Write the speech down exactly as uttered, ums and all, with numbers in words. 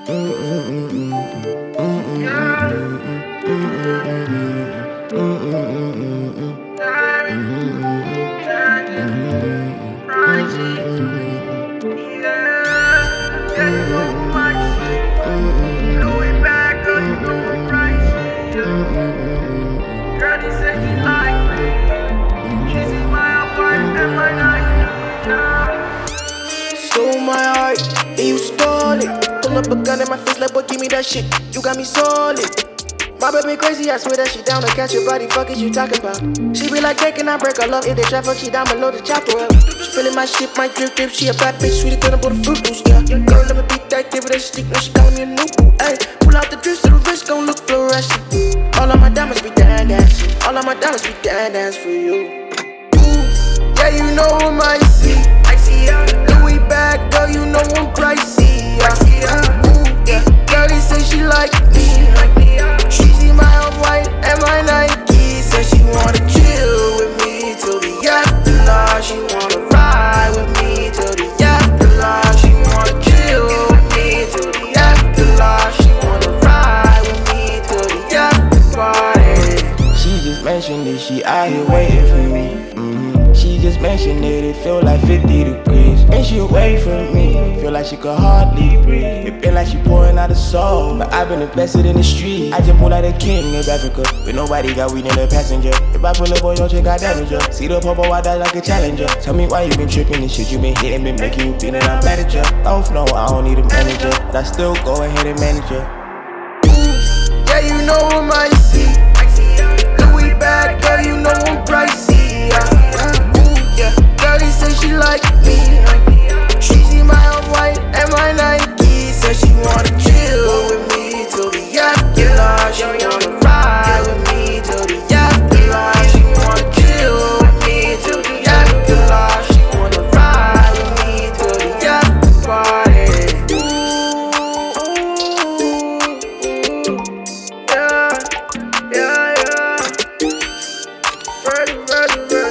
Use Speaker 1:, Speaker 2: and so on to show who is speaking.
Speaker 1: Stole my heart, and you stole it. Pull up a gun in my face, like, boy, give me that shit. You got me solid. My baby crazy, I swear that she down to catch your body. Fuck is you talking about? She be like, can I break her love? If they try fuck, she down below the chopper up. She feeling my shit, my drip drip. She a bad bitch, sweeter than a bowl of fruit juice, yeah. Girl, let me beat that, give her that stick. Now she calling me a new boo, ayy. Pull out the drips to the wrist, gon' look fluorescent. All of my diamonds be dan dance. All of my diamonds be dan dance for you. Ooh, yeah, you know I'm icy. Louis bag, girl, you know I'm pricey. Yeah. Ooh, yeah. Girlie say she like me. She see my Off-White and my Nike. Said she wanna chill with me till the afterlife. She wanna ride with me till the afterlife. She wanna chill with me till the afterlife. She wanna ride with me till the after party.
Speaker 2: She just mentioned that she out here waiting for me. Mm-hmm. She just mentioned that it feel like fifty degrees. And she away from me, feel like she could hardly breathe. It feel like she pouring out her soul, but I've been invested in the street. I just pull like a king of Africa, but nobody got weed in the passenger. If I pull up on your chick, I damage her. See the popo, I die like a challenger. Tell me why you been tripping and shit you been hitting, been making you feel that I'm bad at ya. Off no, I don't need a manager, but I still go ahead and manage ya.
Speaker 1: Ooh, yeah, you know I'm icy. Louis bag, girl, you know I'm pricey. Yeah. Ooh, yeah, girlie say she like me. She see my Off-White and my Nike. Said she wanna chill with me till the afterlife. She wanna ride with me till the afterlife. She wanna chill with me till the afterlife. She wanna ride with me till the after party. Ooh, yeah, yeah, yeah. Ready, ready, ready.